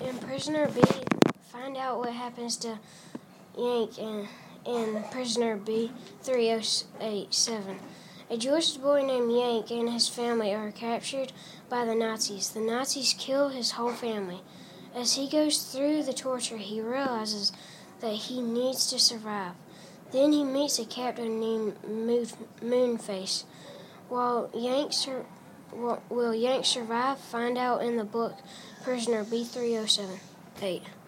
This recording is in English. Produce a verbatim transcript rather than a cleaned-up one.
In Prisoner B, find out what happens to Yank in, in Prisoner B three oh eight seven. A Jewish boy named Yank and his family are captured by the Nazis. The Nazis kill his whole family. As he goes through the torture, he realizes that he needs to survive. Then he meets a captain named Moonface. While Yank sur- will Yank survive? Find out in the book Prisoner B three oh seven eight.